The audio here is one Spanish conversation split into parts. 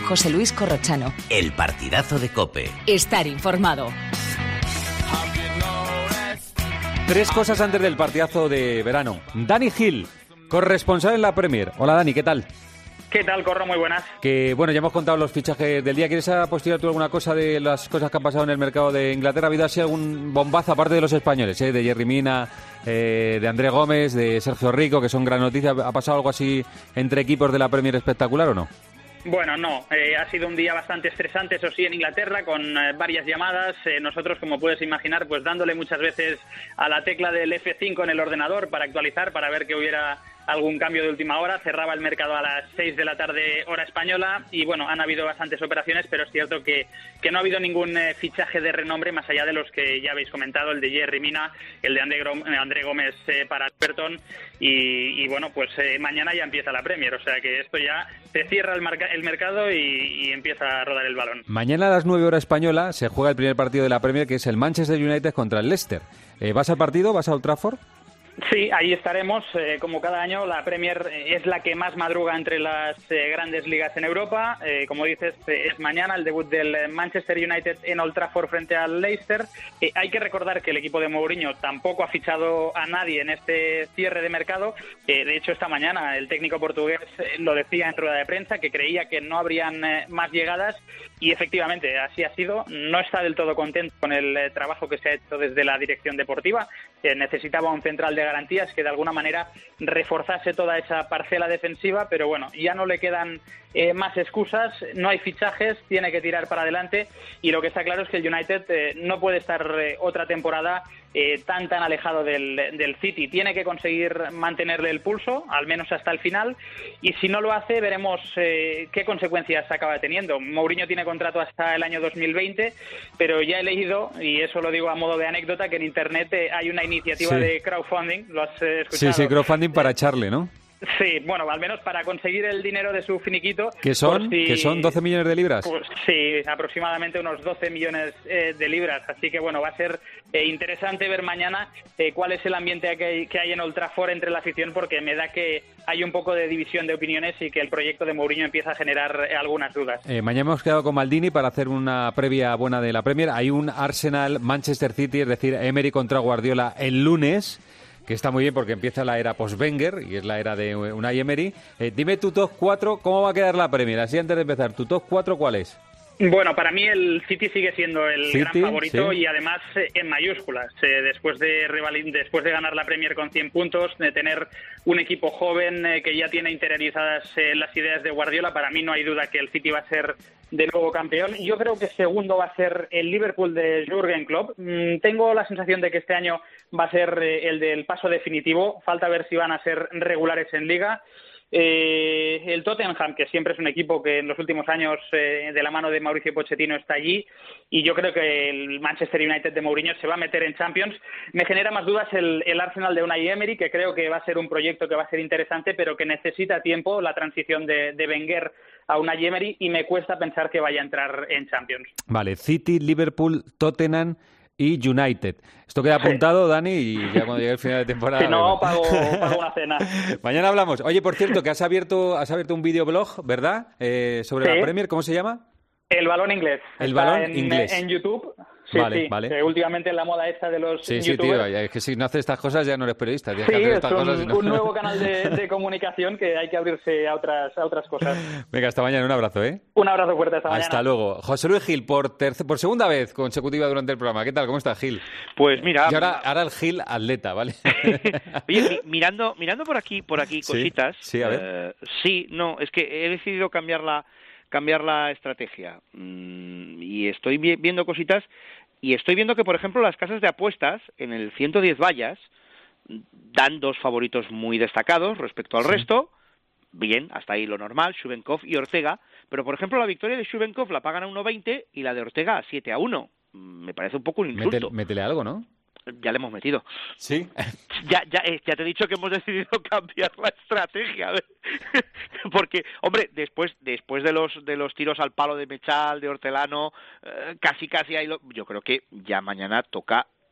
José Luis Corrochano. El partidazo de COPE. Estar informado. 3 cosas antes del partidazo de verano. Dani Gil, corresponsal en la Premier. Hola Dani, ¿qué tal? ¿Qué tal, Corro? Muy buenas. Que bueno, ya hemos contado los fichajes del día. ¿Quieres apostillar tú alguna cosa de las cosas que han pasado en el mercado de Inglaterra? ¿Ha habido así algún bombazo, aparte de los españoles, de Yerry Mina, de André Gómez, de Sergio Rico, que son gran noticias? ¿Ha pasado algo así entre equipos de la Premier espectacular o no? Bueno, no. Ha sido un día bastante estresante, eso sí, en Inglaterra, con varias llamadas. Nosotros, como puedes imaginar, pues dándole muchas veces a la tecla del F5 en el ordenador para actualizar, para ver que hubiera algún cambio de última hora. Cerraba el mercado a las 6 de la tarde, hora española, y bueno, han habido bastantes operaciones, pero es cierto que no ha habido ningún fichaje de renombre más allá de los que ya habéis comentado, el de Yerry Mina, el de André Gómez para Everton, y bueno, pues mañana ya empieza la Premier, o sea que esto ya se cierra el mercado y empieza a rodar el balón. Mañana a las 9 hora española se juega el primer partido de la Premier, que es el Manchester United contra el Leicester. ¿Vas al partido? ¿Vas a Old Trafford? Sí, ahí estaremos. Como cada año, la Premier es la que más madruga entre las grandes ligas en Europa. Como dices, es mañana el debut del Manchester United en Old Trafford frente al Leicester. Hay que recordar que el equipo de Mourinho tampoco ha fichado a nadie en este cierre de mercado. De hecho, esta mañana el técnico portugués lo decía en rueda de prensa, que creía que no habrían más llegadas, y efectivamente así ha sido. No está del todo contento con el trabajo que se ha hecho desde la dirección deportiva. Necesitaba un central de garantías que de alguna manera reforzase toda esa parcela defensiva, pero bueno, ya no le quedan más excusas, no hay fichajes, tiene que tirar para adelante, y lo que está claro es que el United no puede estar otra temporada tan alejado del City. Tiene que conseguir mantenerle el pulso, al menos hasta el final, y si no lo hace, veremos qué consecuencias acaba teniendo. Mourinho tiene contrato hasta el año 2020, pero ya he leído, y eso lo digo a modo de anécdota, que en Internet hay una iniciativa de crowdfunding. ¿Lo has escuchado? Sí, crowdfunding para echarle, ¿no? Sí, bueno, al menos para conseguir el dinero de su finiquito. ¿Que son 12 millones de libras? Pues sí, aproximadamente unos 12 millones de libras. Así que bueno, va a ser interesante ver mañana cuál es el ambiente que hay en Old Trafford entre la afición, porque me da que hay un poco de división de opiniones y que el proyecto de Mourinho empieza a generar algunas dudas. Mañana hemos quedado con Maldini para hacer una previa buena de la Premier. Hay un Arsenal-Manchester City, es decir, Emery contra Guardiola el lunes, que está muy bien porque empieza la era post-Wenger y es la era de Unai Emery. Dime tu top 4, ¿cómo va a quedar la Premier? Así antes de empezar, ¿tu top 4 cuál es? Bueno, para mí el City sigue siendo el gran favorito, sí. Y además en mayúsculas. Después de ganar la Premier con 100 puntos, de tener un equipo joven que ya tiene interiorizadas las ideas de Guardiola, para mí no hay duda que el City va a ser de nuevo campeón. Yo creo que segundo va a ser el Liverpool de Jürgen Klopp. Tengo la sensación de que este año va a ser el del paso definitivo. Falta ver si van a ser regulares en Liga. El Tottenham, que siempre es un equipo que en los últimos años de la mano de Mauricio Pochettino está allí, y yo creo que el Manchester United de Mourinho se va a meter en Champions. Me genera más dudas el Arsenal de Unai Emery, que creo que va a ser un proyecto que va a ser interesante, pero que necesita tiempo, la transición de Wenger a Unai Emery, y me cuesta pensar que vaya a entrar en Champions. Vale, City, Liverpool, Tottenham y United. Esto queda apuntado, Dani, y ya cuando llegue el final de temporada... Si no, pago una cena. Mañana hablamos. Oye, por cierto, que has abierto un videoblog, ¿verdad? Sobre la Premier, ¿cómo se llama? El Balón Inglés. El Balón Inglés. En YouTube. Sí, vale, sí. Vale. Últimamente la moda esta de los youtubers. Sí, youtubers. tío, es que si no haces estas cosas ya no eres periodista. Sí, es un nuevo canal de comunicación que hay que abrirse a otras cosas. Venga, hasta mañana, un abrazo, ¿eh? Un abrazo fuerte, hasta mañana. Hasta luego. José Luis Gil, por segunda vez consecutiva durante el programa. ¿Qué tal? ¿Cómo estás, Gil? Pues mira... Y ahora el Gil atleta, ¿vale? Oye, mirando por aquí cositas... Sí, a ver. Es que he decidido cambiar la estrategia. Y estoy viendo cositas... Y estoy viendo que, por ejemplo, las casas de apuestas, en el 110 vallas, dan dos favoritos muy destacados respecto al resto. Bien, hasta ahí lo normal, Shubenkov y Ortega. Pero, por ejemplo, la victoria de Shubenkov la pagan a 1,20 y la de Ortega a 7-1. Me parece un poco un insulto. Métele algo, ¿no? Ya le hemos metido. Sí. Ya te he dicho que hemos decidido cambiar la estrategia. Porque, hombre, después de los tiros al palo de Mechal, de Hortelano, casi ahí yo creo que ya mañana toca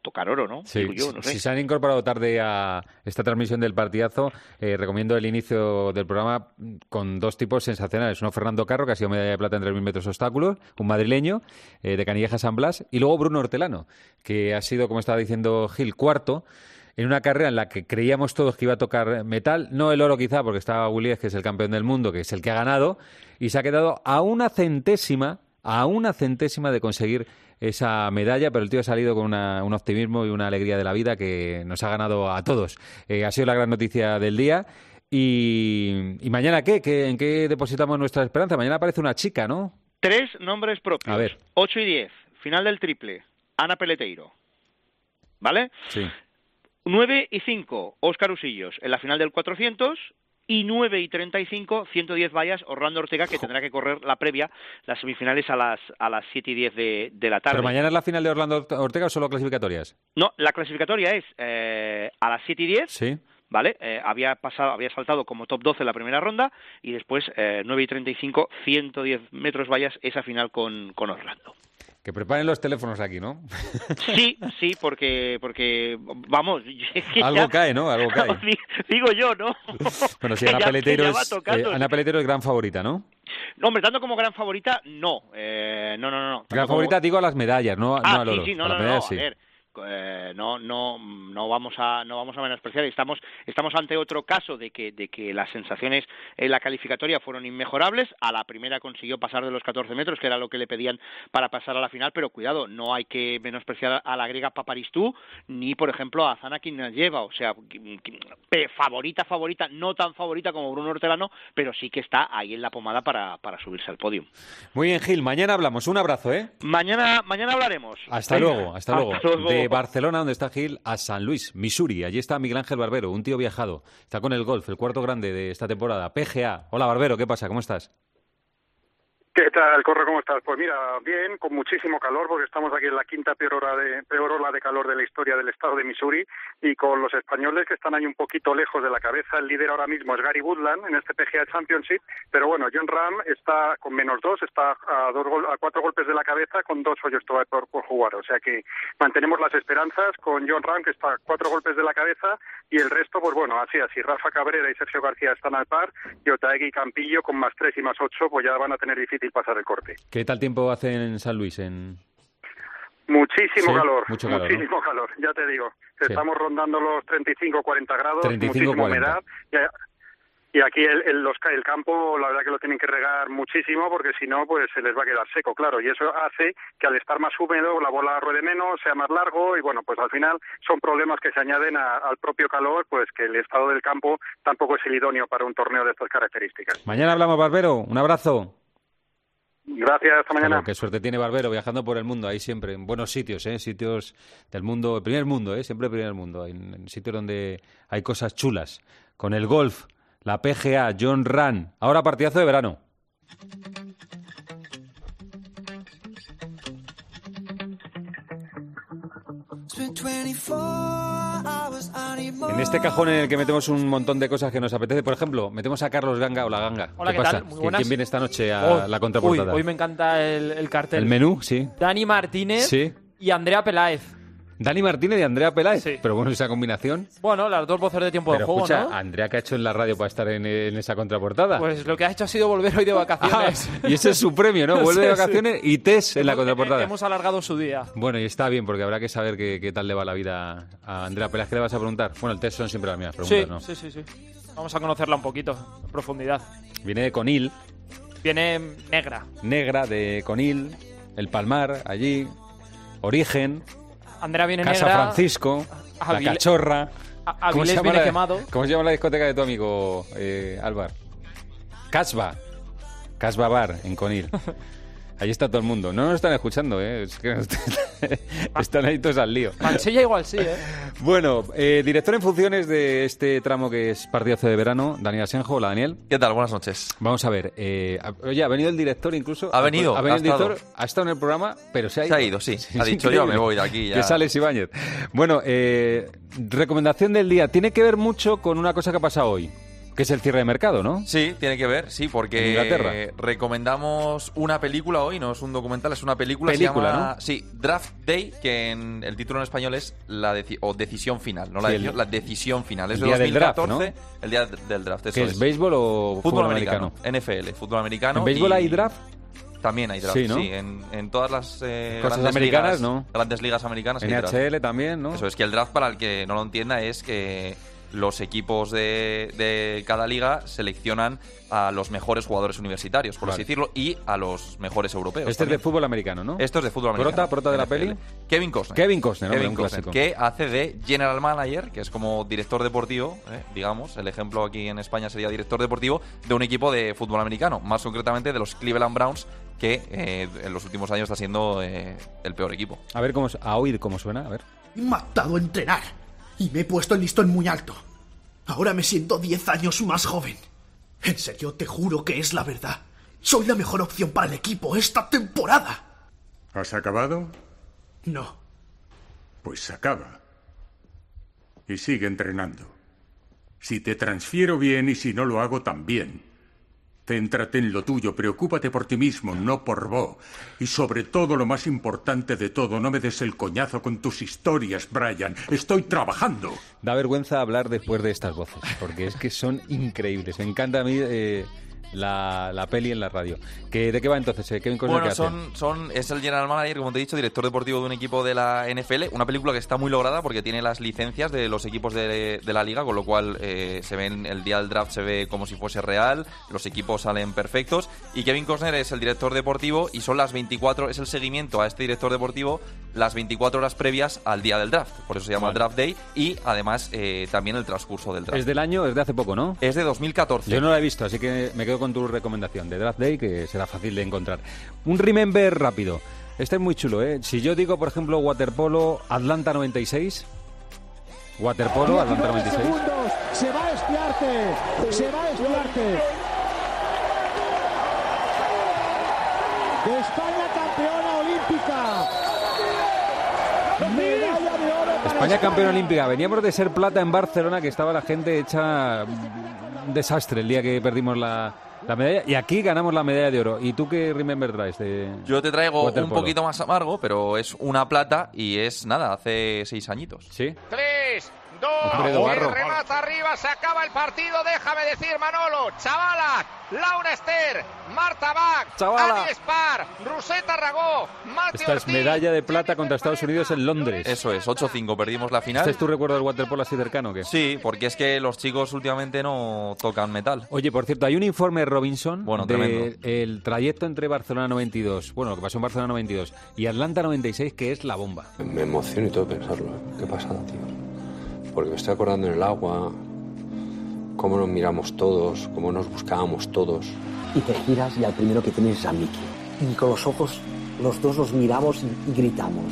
tocar oro, ¿no? Sí, Digo yo, no sé. Si se han incorporado tarde a esta transmisión del partidazo, recomiendo el inicio del programa con dos tipos sensacionales. Uno, Fernando Carro, que ha sido medalla de plata en 3.000 metros obstáculos, un madrileño de Canillejas San Blas, y luego Bruno Hortelano, que ha sido, como estaba diciendo Gil, cuarto en una carrera en la que creíamos todos que iba a tocar metal, no el oro quizá, porque estaba Willies, que es el campeón del mundo, que es el que ha ganado, y se ha quedado a una centésima de conseguir esa medalla, pero el tío ha salido con un optimismo y una alegría de la vida que nos ha ganado a todos. Ha sido la gran noticia del día. ¿Y mañana qué? ¿En qué depositamos nuestra esperanza? Mañana aparece una chica, ¿no? 3 nombres propios. A ver. 8 y 10, final del triple, Ana Peleteiro. ¿Vale? Sí. 9 y 5, Óscar Usillos, en la final del 400... Y 9 y 35, 110 vallas, Orlando Ortega, que tendrá que correr la previa, las semifinales a las 7 y 10 de la tarde. ¿Pero mañana es la final de Orlando Ortega o solo clasificatorias? No, la clasificatoria es a las 7 y 10. Sí. ¿Vale? Había saltado como top 12 en la primera ronda y después 9 y 35, 110 metros vallas, esa final con Orlando. Que preparen los teléfonos aquí, ¿no? Sí, porque vamos... Algo cae, ¿no? Algo cae. Digo yo, ¿no? Bueno, sí, Ana Peleteiro es gran favorita, ¿no? No, hombre, tanto como gran favorita, no. No. Gran favorita, digo, a las medallas, no al oro. Sí, no, a ver. No vamos a menospreciar. Estamos ante otro caso de que las sensaciones en la calificatoria fueron inmejorables. A la primera consiguió pasar de los 14 metros, que era lo que le pedían para pasar a la final, pero cuidado, no hay que menospreciar a la griega Paparistou ni, por ejemplo, a Zana Kinalyeva. O sea, favorita, no tan favorita como Bruno Hortelano, pero sí que está ahí en la pomada para subirse al podio. Muy bien, Gil, mañana hablamos. Un abrazo, ¿eh? Mañana hablaremos. Hasta luego. De Barcelona, donde está Gil, a San Luis, Missouri. Allí está Miguel Ángel Barbero, un tío viajado. Está con el golf, el cuarto grande de esta temporada, PGA. Hola, Barbero, ¿qué pasa? ¿Cómo estás? ¿Qué tal, Corro? ¿Cómo estás? Pues mira, bien, con muchísimo calor, porque estamos aquí en la quinta peor ola de calor de la historia del estado de Missouri, y con los españoles que están ahí un poquito lejos de la cabeza. El líder ahora mismo es Gary Woodland en este PGA Championship, pero bueno, Jon Rahm está con -2, está a 4 golpes de la cabeza, con 2 hoyos todavía por jugar. O sea que mantenemos las esperanzas con Jon Rahm, que está a 4 golpes de la cabeza, y el resto, pues bueno, así. Rafa Cabrera y Sergio García están al par, y Otaegui y Campillo con +3 y +8, pues ya van a tener difícil pasar el corte. ¿Qué tal tiempo hace en San Luis? Muchísimo calor, muchísimo calor, ya te digo. Sí. Estamos rondando los 35-40 grados, 35, muchísima 40. humedad. Y aquí el campo, la verdad que lo tienen que regar muchísimo, porque si no, pues se les va a quedar seco, claro. Y eso hace que al estar más húmedo, la bola ruede menos, sea más largo, y bueno, pues al final son problemas que se añaden al propio calor, pues que el estado del campo tampoco es el idóneo para un torneo de estas características. Mañana hablamos, Barbero. Un abrazo. Gracias, hasta mañana. Qué suerte tiene Barbero viajando por el mundo, ahí siempre, en buenos sitios, sitios del mundo, el primer mundo, siempre el primer mundo, en sitios donde hay cosas chulas, con el golf, la PGA, Jon Rahm, ahora partidazo de verano. En este cajón en el que metemos un montón de cosas que nos apetece, por ejemplo, metemos a Carlos Ganga. Hola, Ganga. Hola, ¿qué pasa? tal? Muy buenas. ¿Quién viene esta noche a la contraportada? Hoy me encanta el cartel. El menú, sí. Dani Martínez Sí. y Andrea Peláez. Dani Martínez y Andrea Peláez. Sí. Pero bueno, esa combinación. Bueno, las dos voces de tiempo de juego, escucha, ¿no? Andrea, ¿qué ha hecho en la radio para estar en esa contraportada? Pues lo que ha hecho ha sido volver hoy de vacaciones. Y ese es su premio, ¿no? Vuelve de Sí, vacaciones y test en la contraportada. Hemos alargado su día. Bueno, y está bien, porque habrá que saber qué tal le va la vida a Andrea Peláez. ¿Qué le vas a preguntar? Bueno, el test son siempre las mismas preguntas, Sí, ¿no? sí. Vamos a conocerla un poquito, en profundidad. Viene de Conil. Viene negra. Negra, de Conil, El Palmar, allí, Origen, Andrea viene Casa negra. Francisco, La Avilés- Cachorra. Avilés viene quemado. ¿Cómo se llama la discoteca de tu amigo Álvar? Casbah Bar, en Conil. Allí está todo el mundo. No nos están escuchando, es que están ahí todos al lío. Mansilla igual sí, Bueno, director en funciones de este tramo que es partidazo de verano, Daniel Asenjo. Hola, Daniel. ¿Qué tal? Buenas noches. Vamos a ver. Oye, ha venido el director incluso. Ha venido el director, ha estado en el programa, pero se ha ido. Se ha ido, sí. Ha dicho, increíble. yo me voy de aquí ya. Que sales, Ibáñez. Bueno, recomendación del día. Tiene que ver mucho con una cosa que ha pasado hoy. Que es el cierre de mercado, ¿no? Sí, tiene que ver, sí, En porque Inglaterra. recomendamos una película hoy, no es un documental, es una película. Película, se llama, ¿no? Sí, Draft Day, que el título en español es Decisión Final, no la Sí, decisión, la decisión final. Es el de día del draft, 2014, el día del draft, eso ¿Qué es, béisbol o fútbol americano? NFL, fútbol americano. ¿En béisbol hay draft? También hay draft, Sí, ¿no? en todas las Cosas grandes americanas, ligas, ¿no? Grandes ligas americanas hay draft. NHL también, ¿no? Eso es que el draft, para el que no lo entienda, es que los equipos de cada liga seleccionan a los mejores jugadores universitarios, por así decirlo, y a los mejores europeos. Este también. es de fútbol americano, ¿no? Esto es de fútbol americano. ¿Prota de la NFL. peli? Kevin Costner. Kevin Costner, hombre, Kevin un Costner, clásico. que hace de general manager, que es como director deportivo, digamos. El ejemplo aquí en España sería director deportivo de un equipo de fútbol americano, más concretamente de los Cleveland Browns, que en los últimos años está siendo el peor equipo. A ver a oír cómo suena, a ver. Me he matado a entrenar y me he puesto el listón muy alto. Ahora me siento 10 años más joven. En serio, te juro que es la verdad. Soy la mejor opción para el equipo esta temporada. ¿Has acabado? No. Pues acaba. Y sigue entrenando. Si te transfiero bien y si no lo hago también. Céntrate en lo tuyo, preocúpate por ti mismo, no por Bo. Y sobre todo, lo más importante de todo, no me des el coñazo con tus historias, Brian. Estoy trabajando. Da vergüenza hablar después de estas voces, porque es que son increíbles. Me encanta a mí la peli en la radio. ¿De qué va entonces? Kevin Costner, Bueno, ¿qué hace? es el general manager, como te he dicho, director deportivo de un equipo de la NFL. Una película que está muy lograda porque tiene las licencias de los equipos de la liga, con lo cual se ven el día del draft se ve como si fuese real, los equipos salen perfectos. Y Kevin Costner es el director deportivo y son es el seguimiento a este director deportivo las 24 horas previas al día del draft. Por eso se llama Draft Day y además también el transcurso del draft. Es del año, es de hace poco, ¿no? Es de 2014. Yo no la he visto, así que me quedo con tu recomendación de Draft Day, que será fácil de encontrar. Un remember rápido. Este es muy chulo, ¿eh? Si yo digo, por ejemplo, waterpolo Atlanta 96. Waterpolo Atlanta 96. Segundos. Se va a Espiarte. Se va a Espiarte. España campeona olímpica. Medalla de oro para España campeona olímpica. Veníamos de ser plata en Barcelona, que estaba la gente hecha un desastre el día que perdimos la medalla, y aquí ganamos la medalla de oro. ¿Y tú qué remember traes de Yo te traigo waterpolo? Un poquito más amargo, pero es una plata y es nada, hace 6 añitos. ¿Sí? 3, 2, Alfredo Barro. remata arriba, se acaba el partido, déjame decir, Manolo, Chavala, Laura Ester, Marta Bach, Chavala. Adi Espar, Ruseta Ragó, Mati Esta es Ortiz, medalla de plata contra Estados Unidos en Londres. Eso es, 8-5, perdimos la final. ¿Este es tu recuerdo del waterpolo así cercano o qué? Sí, porque es que los chicos últimamente no tocan metal. Oye, por cierto, hay un informe Robinson tremendo. del trayecto entre Barcelona 92, bueno, lo que pasó en Barcelona 92 y Atlanta 96, que es la bomba. Me emociono y todo pensarlo, ¿eh? Qué pasada, tío. Porque me estoy acordando en el agua, cómo nos miramos todos, cómo nos buscábamos todos. Y te giras y al primero que tienes es a Miki. Y con los ojos, los dos nos miramos y gritamos.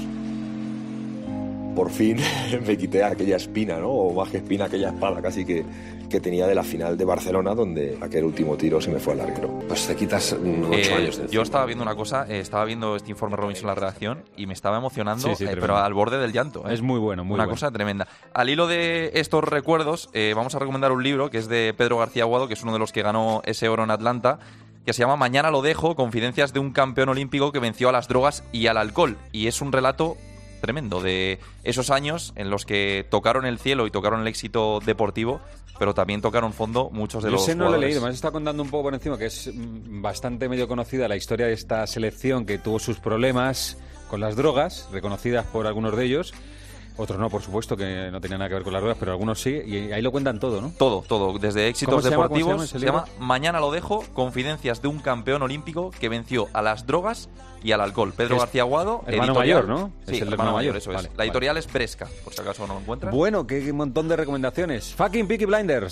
Por fin me quité aquella espina, ¿no? O más que espina, aquella espada casi que tenía de la final de Barcelona, donde aquel último tiro se me fue al larguero. Pues te quitas 8 años de encima. Yo estaba viendo una cosa, estaba viendo este informe Robinson en la redacción y me estaba emocionando, Sí, pero al borde del llanto. Es muy bueno, muy una bueno. cosa tremenda. Al hilo de estos recuerdos, vamos a recomendar un libro que es de Pedro García Aguado, que es uno de los que ganó ese oro en Atlanta, que se llama Mañana lo dejo, confidencias de un campeón olímpico que venció a las drogas y al alcohol. Y es un relato tremendo de esos años en los que tocaron el cielo y tocaron el éxito deportivo, pero también tocaron fondo muchos de Yo los ese no lo he jugadores. leído, me has estado contando un poco por encima, que es bastante medio conocida la historia de esta selección que tuvo sus problemas con las drogas, reconocidas por algunos de ellos. Otros no, por supuesto, que no tenían nada que ver con las drogas, pero algunos sí, y ahí lo cuentan todo, ¿no? Todo, desde éxitos ¿Cómo se llama? deportivos. ¿Cómo se llama ese Se llama libro? Mañana lo dejo, confidencias de un campeón olímpico que venció a las drogas y al alcohol. Pedro Es García Aguado, hermano editorial. mayor, ¿no? Sí, Es el hermano mayor, mayor, eso vale, es. La editorial es Bresca, por si acaso no lo encuentras. Bueno, qué montón de recomendaciones. Fucking Peaky Blinders.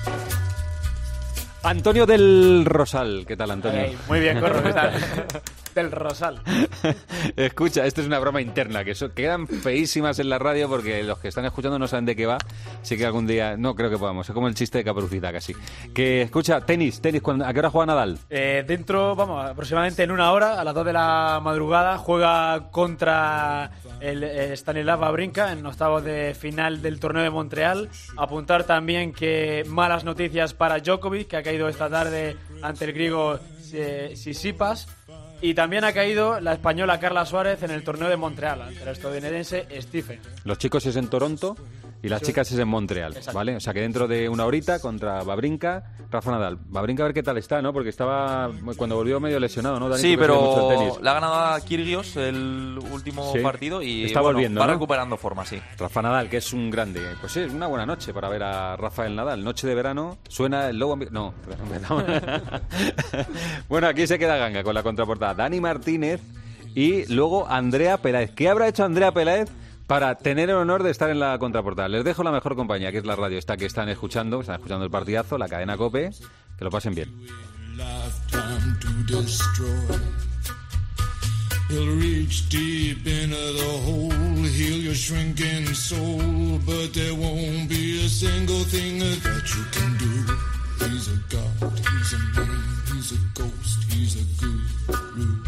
Antonio del Rosal. ¿Qué tal, Antonio? Muy bien, Corro, ¿qué tal? Del Rosal. Escucha, esto es una broma interna, que quedan feísimas en la radio porque los que están escuchando no saben de qué va. Así que algún día, no creo que podamos, es como el chiste de Caperucita casi. Que escucha, tenis, ¿a qué hora juega Nadal? Aproximadamente en 1 hora, a las 2 de la madrugada, juega contra el Stanislav Wawrinka en octavos de final del torneo de Montreal. Apuntar también que malas noticias para Djokovic, que ha caído esta tarde ante el griego Tsitsipas. Y también ha caído la española Carla Suárez en el torneo de Montreal, ante el estadounidense Stephen. Los chicos es en Toronto y las chicas es en Montreal, ¿vale? O sea que dentro de 1 horita contra Wawrinka, Rafa Nadal. Wawrinka a ver qué tal está, ¿no? Porque estaba, cuando volvió medio lesionado, ¿no, Dani? Sí, pero le ha ganado a Kyrgios el último partido y está volviendo, va ¿no? recuperando forma, sí. Rafa Nadal, que es un grande. Pues sí, es una buena noche para ver a Rafael Nadal. Noche de verano, suena el logo... No, bueno, aquí se queda ganga con la contraportada. Dani Martínez y luego Andrea Peláez. ¿Qué habrá hecho Andrea Peláez para tener el honor de estar en la contraportada? Les dejo la mejor compañía, que es la radio esta que están escuchando el partidazo, la cadena COPE. Que lo pasen bien. He'll reach deep into the hole, heal your shrinking soul, but there won't be a single thing that you can do. He's a god, he's a man, he's a ghost, he's a guru.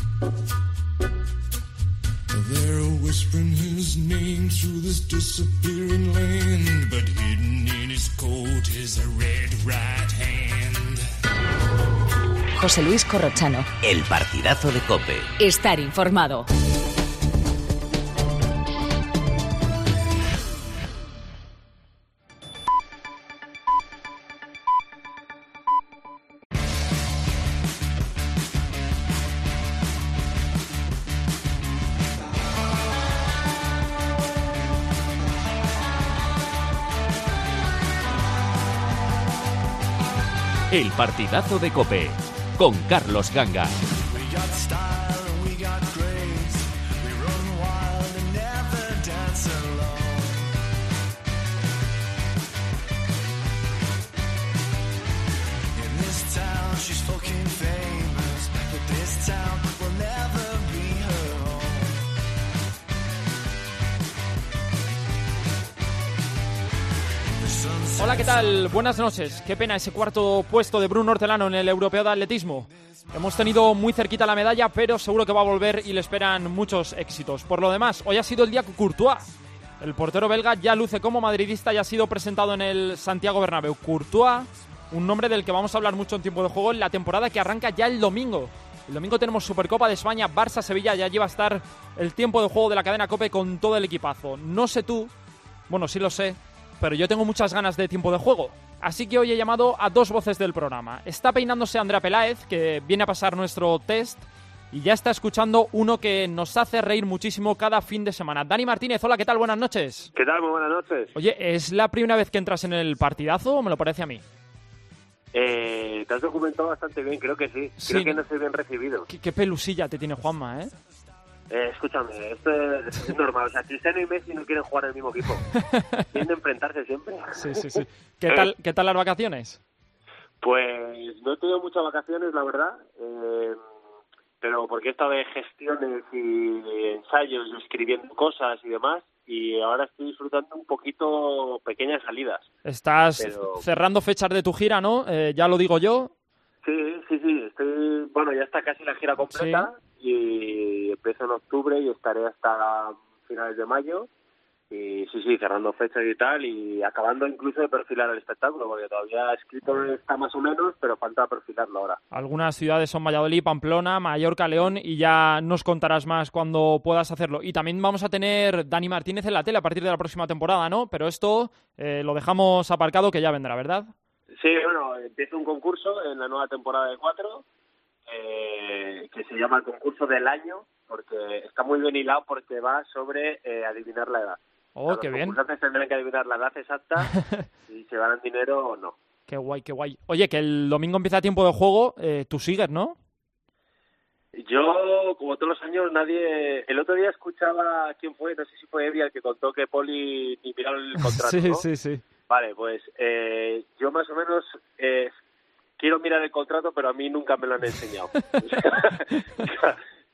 They're whispering his name through this disappearing land, but hidden in his coat is a red right hand. José Luis Corrochano. El partidazo de COPE. Estar informado. El partidazo de COPE. Con Carlos Ganga. Hola, ¿qué tal? Buenas noches. Qué pena ese cuarto puesto de Bruno Hortelano en el Europeo de Atletismo. Hemos tenido muy cerquita la medalla, pero seguro que va a volver y le esperan muchos éxitos. Por lo demás, hoy ha sido el día Courtois. El portero belga ya luce como madridista y ha sido presentado en el Santiago Bernabéu. Courtois, un nombre del que vamos a hablar mucho en tiempo de juego en la temporada que arranca ya el domingo. El domingo tenemos Supercopa de España, Barça-Sevilla, ya lleva a estar el tiempo de juego de la cadena COPE con todo el equipazo. No sé tú, bueno, sí lo sé, pero yo tengo muchas ganas de tiempo de juego. Así que hoy he llamado a dos voces del programa. Está peinándose Andrea Peláez, que viene a pasar nuestro test, y ya está escuchando uno que nos hace reír muchísimo cada fin de semana. Dani Martínez, hola, ¿qué tal? Buenas noches. ¿Qué tal? Muy buenas noches. Oye, ¿es la primera vez que entras en el partidazo o me lo parece a mí? Te has documentado bastante bien, creo que sí. Creo que no soy bien recibido. Qué pelusilla te tiene Juanma, ¿eh? Escúchame, esto es normal. O sea, Cristiano y Messi no quieren jugar en el mismo equipo. Quieren enfrentarse siempre. Sí. ¿Qué tal las vacaciones? Pues no he tenido muchas vacaciones, la verdad. Pero porque he estado de gestiones y ensayos, escribiendo cosas y demás. Y ahora estoy disfrutando un poquito pequeñas salidas. Estás cerrando fechas de tu gira, ¿no? Ya lo digo yo. Sí. Bueno, ya está casi la gira completa. Sí. Y empiezo en octubre y estaré hasta finales de mayo. Y sí, cerrando fechas y tal, y acabando incluso de perfilar el espectáculo, porque todavía escrito está más o menos, pero falta perfilarlo ahora. Algunas ciudades son Valladolid, Pamplona, Mallorca, León, y ya nos contarás más cuando puedas hacerlo. Y también vamos a tener Dani Martínez en la tele a partir de la próxima temporada, ¿no? Pero esto lo dejamos aparcado, que ya vendrá, ¿verdad? Sí, bueno, empiezo un concurso en la nueva temporada de 4, que se llama el concurso del año, porque está muy bien hilado, porque va sobre adivinar la edad. Oh, qué bien. Los concursantes tendrán que adivinar la edad exacta y se ganan dinero o no. Qué guay. Oye, que el domingo empieza tiempo de juego, tú sigues, ¿no? Yo, como todos los años, nadie... El otro día escuchaba, ¿quién fue? No sé si fue Evia el que contó que Poli ni miró el contrato, ¿no? Sí. Vale, pues yo más o menos quiero mirar el contrato, pero a mí nunca me lo han enseñado.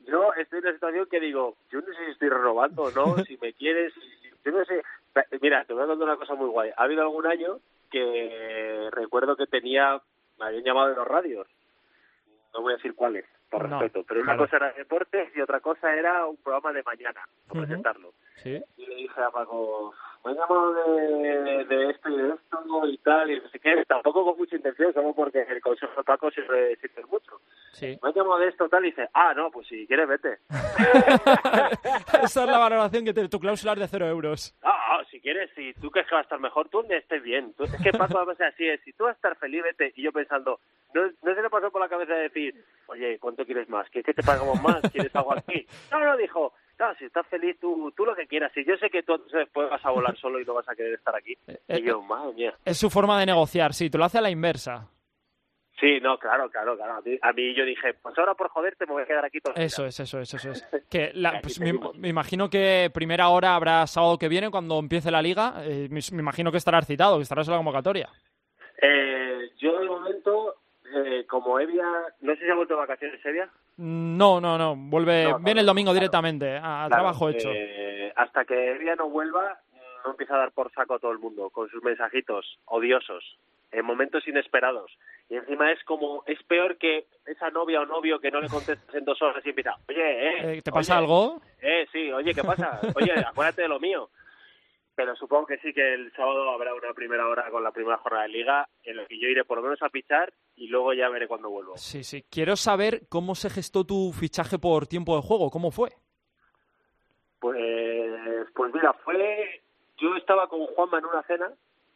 yo estoy en una situación que digo, yo no sé si estoy renovando o no, si me quieres, yo no sé. Mira, te voy a contar una cosa muy guay. Ha habido algún año que recuerdo que me habían llamado de los radios, no voy a decir cuáles, por respeto, pero una cosa era deportes y otra cosa era un programa de mañana, por presentarlo. Sí. Y le dije a Paco, me han llamado de esto y de esto y tal, y no sé qué, tampoco con mucha intención, solo porque el consejo de Paco sirve mucho. Sí. Me han llamado de esto tal, y dice, no, pues si quieres vete. Esa es la valoración que tu cláusula es de 0 euros. Si quieres, si tú crees que va a estar mejor, tú donde estés bien. Es que Paco además es así, si tú vas a estar feliz, vete. Y yo pensando, no se le pasó por la cabeza de decir, oye, ¿cuánto quieres más? ¿Quieres que te pagamos más? ¿Quieres algo aquí? No, dijo, si estás feliz, tú lo que quieras. Si yo sé que tú después vas a volar solo y no vas a querer estar aquí. Y yo, madre mía. Es su forma de negociar, sí, tú lo haces a la inversa. Sí, no, claro. A mí yo dije, pues ahora por joderte me voy a quedar aquí todo el día. Eso es. Que pues me imagino que primera hora habrá sábado que viene cuando empiece la liga. Me imagino que estarás citado, que estarás en la convocatoria. Yo de momento, como Evia, no sé si ha vuelto de vacaciones Evia. No, viene el domingo directamente, a trabajo hecho. Hasta que Evia no vuelva, no empieza a dar por saco a todo el mundo con sus mensajitos odiosos en momentos inesperados. Y encima es peor que esa novia o novio que no le contestas en 2 horas y empieza, oye, ¿te pasa algo? Sí, oye, ¿qué pasa? Oye, acuérdate de lo mío. Pero supongo que sí, que el sábado habrá una primera hora con la primera jornada de liga en la que yo iré por lo menos a pichar y luego ya veré cuándo vuelvo. Sí. Quiero saber cómo se gestó tu fichaje por tiempo de juego. ¿Cómo fue? Pues mira, yo estaba con Juanma en una cena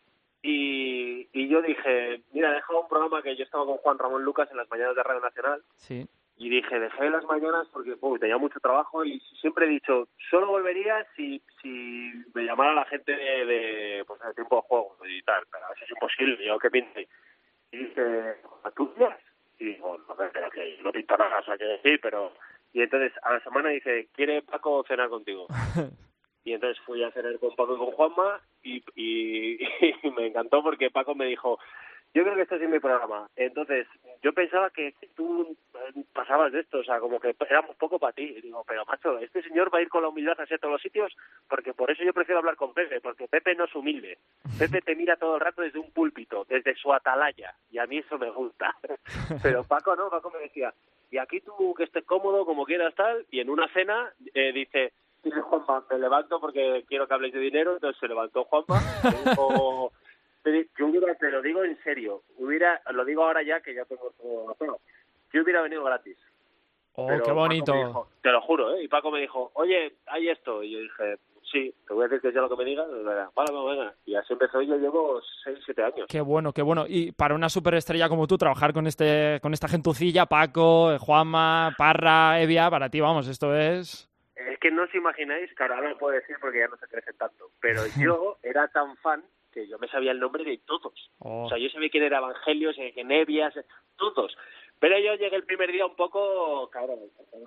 y yo dije, mira, he dejado un programa que yo estaba con Juan Ramón Lucas en las mañanas de Radio Nacional. Sí. Y dije, dejé las mañanas porque tenía mucho trabajo y siempre he dicho, solo volvería si me llamara la gente de tiempo de juego y tal, pero eso es imposible, yo qué pinte. Y dije, ¿a tú días? Y digo, pero que no pinta nada, o sea, que decir, pero... Y entonces a la semana dice, ¿quiere Paco cenar contigo? Y entonces fui a cenar con Paco y con Juanma y me encantó porque Paco me dijo, yo creo que esto es mi programa. Entonces, yo pensaba que tú pasabas de esto, o sea, como que éramos poco para ti. Y digo, pero macho, este señor va a ir con la humildad hacia todos los sitios, porque por eso yo prefiero hablar con Pepe, porque Pepe no es humilde. Pepe te mira todo el rato desde un púlpito, desde su atalaya, y a mí eso me gusta. Pero Paco no, Paco me decía, y aquí tú que estés cómodo, como quieras tal, y en una cena dice, Juanma, me levanto porque quiero que habléis de dinero, entonces se levantó Juanma, me dijo... Yo te lo digo en serio, lo digo ahora ya que ya tengo todo hacerlo. Yo hubiera venido gratis. Pero qué bonito. Dijo, te lo juro, y Paco me dijo, oye, hay esto. Y yo dije, sí, te voy a decir que sea lo que me digas. Vale, venga. Y así empezó, y yo llevo 6-7 años. Qué bueno. Y para una superestrella como tú, trabajar con esta gentucilla, Paco, Juanma, Parra, Evia, para ti, vamos, esto es... Es que no os imagináis, claro, ahora lo puedo decir porque ya no se crecen tanto, pero yo era tan fan que yo me sabía el nombre de todos. O sea, yo sabía quién era Evangelio, sabía quién Evias, todos. Pero yo llegué el primer día un poco, cabrón,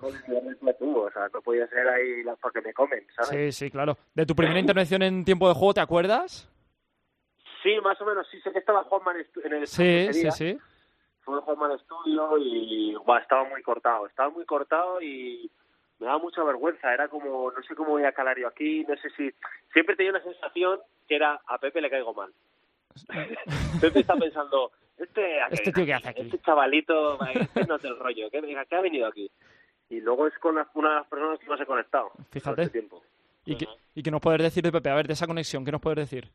o sea, no podía ser ahí porque me comen, ¿sabes? Sí, claro. ¿De tu primera intervención en tiempo de juego te acuerdas? Sí, más o menos, sí, sé que estaba Juanma en el estudio. Sí. Fue Juanma en el estudio y estaba muy cortado y me daba mucha vergüenza, era como, no sé cómo voy a calar yo aquí, no sé si... Siempre tenía una sensación que era, a Pepe le caigo mal. Pepe está pensando, este tío que hace aquí, este chavalito, este no es del rollo, ¿qué ha venido aquí? Y luego es con una de las personas que más he conectado. Fíjate. Este tiempo. ¿Y qué nos puedes decir de Pepe? A ver, de esa conexión, ¿qué nos puedes decir?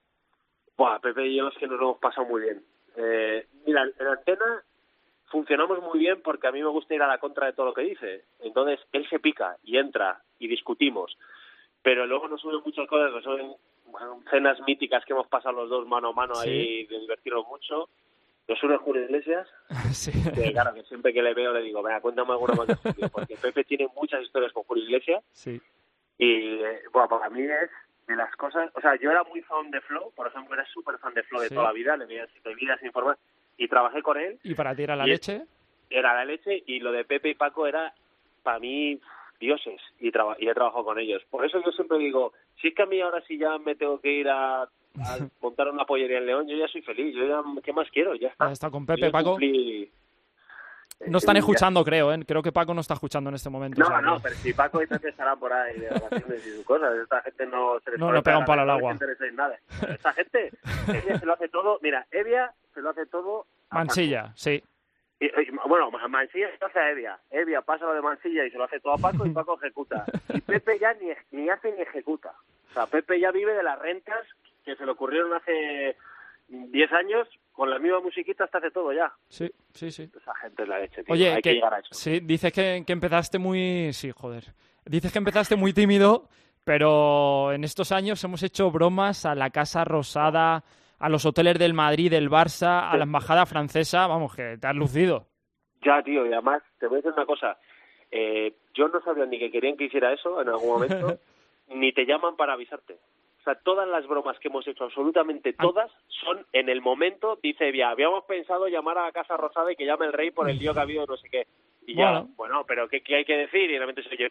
Pepe y yo es que nos lo hemos pasado muy bien. Mira, en Antena funcionamos muy bien porque a mí me gusta ir a la contra de todo lo que dice. Entonces, él se pica y entra y discutimos. Pero luego nos suben muchas cosas, nos suben cenas míticas que hemos pasado los dos mano a mano ahí, de divertirnos mucho. Nos sube Julio Iglesias, que claro, que siempre que le veo le digo, venga, cuéntame alguna más de Julio, porque Pepe tiene muchas historias con Julio Iglesias. Sí. Y, para mí es de las cosas... O sea, yo era muy fan de Flo, por ejemplo, era súper fan de Flo de toda la vida, le veía sin informar, y trabajé con él. ¿Y para ti era la leche? Era la leche, y lo de Pepe y Paco era, para mí, dioses, y he trabajado con ellos. Por eso yo siempre digo, si es que a mí ahora sí ya me tengo que ir a montar una pollería en León, yo ya soy feliz, yo ya, ¿qué más quiero? Ya está. ¿Está con Pepe, Paco? No están escuchando, creo, ¿eh? Creo que Paco no está escuchando en este momento. No, o sea, no, pero si Paco y Pepe estarán por ahí de vacaciones y sus cosas. Esta gente no se les no pega un palo al agua. No les interesa en nada. Esta gente, Evia se lo hace todo. Mira, Evia se lo hace todo a Mansilla, Paco. Sí. Bueno, Mansilla se lo hace a Evia. Evia pasa lo de Mansilla y se lo hace todo a Paco y Paco ejecuta. Y Pepe ya ni hace ni ejecuta. O sea, Pepe ya vive de las rentas que se le ocurrieron hace 10 años. Con la misma musiquita hasta hace todo ya. Sí. Esa gente es la leche, tío. Oye, Hay que llegar a eso. Sí, dices que empezaste muy... Sí, joder. Dices que empezaste muy tímido, pero en estos años hemos hecho bromas a la Casa Rosada, a los hoteles del Madrid, del Barça, a la embajada francesa. Vamos, que te has lucido. Ya, tío, y además te voy a decir una cosa. Yo no sabía ni que querían que hiciera eso en algún momento, ni te llaman para avisarte. O sea, todas las bromas que hemos hecho, absolutamente todas, son en el momento, dice Evia, habíamos pensado llamar a la Casa Rosada y que llame el rey por el lío que ha habido no sé qué. Y ya, bueno, pero ¿qué hay que decir? Y de repente se oye,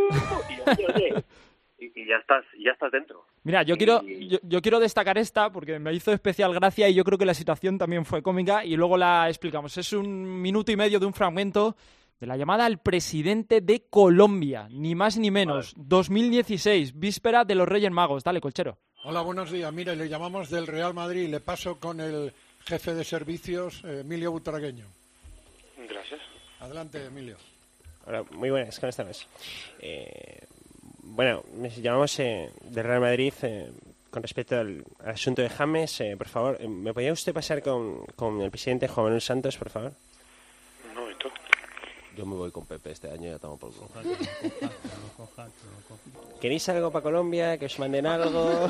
y ya estás dentro. Mira, yo quiero destacar esta porque me hizo especial gracia y yo creo que la situación también fue cómica y luego la explicamos. Es 1 minuto y medio de un fragmento de la llamada al presidente de Colombia, ni más ni menos, 2016, víspera de los Reyes Magos. Dale, Colchero. Hola, buenos días. Mire, le llamamos del Real Madrid. Le paso con el jefe de servicios, Emilio Butragueño. Gracias. Adelante, Emilio. Hola, muy buenas, ¿cómo estamos? Bueno, nos llamamos del Real Madrid con respecto al asunto de James. Por favor, ¿me podría usted pasar con el presidente Juan Manuel Santos, por favor? Un momento. Yo me voy con Pepe este año, ya estamos por culo. ¿Queréis algo para Colombia? ¿Que os manden algo?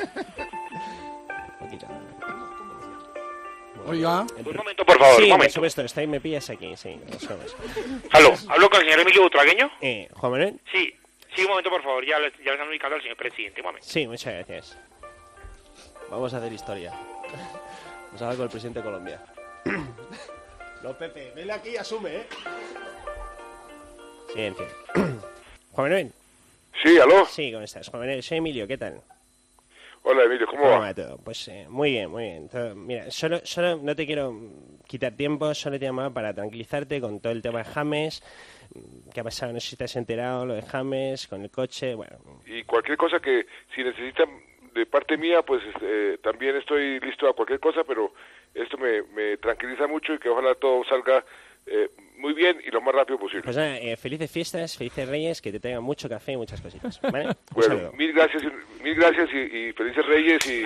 Oiga. Un momento, por favor, sí, un momento. por supuesto, me pillas aquí, sí. ¿Hablo con el señor Emilio Butragueño? ¿Juan Manuel? Sí, un momento, por favor, ya les han ubicado al señor presidente, un momento. Sí, muchas gracias. Vamos a hacer historia. Vamos a hablar con el presidente de Colombia. No, Pepe, ven aquí y asume, Silencio. Juan Manuel. Sí, ¿aló? Sí, ¿cómo estás? Juan Manuel, soy Emilio, ¿qué tal? Hola, Emilio, ¿cómo va? Todo? Pues muy bien, muy bien. Todo, mira, solo no te quiero quitar tiempo, solo te llamaba para tranquilizarte con todo el tema de James. ¿Qué ha pasado? No sé si te has enterado, lo de James, con el coche, bueno. Y cualquier cosa que, si necesitan de parte mía, pues también estoy listo a cualquier cosa, pero esto me tranquiliza mucho y que ojalá todo salga muy bien y lo más rápido posible. Pues nada, felices fiestas, felices Reyes, que te traigan mucho café y muchas cositas, ¿vale? Bueno, mil gracias y felices Reyes y...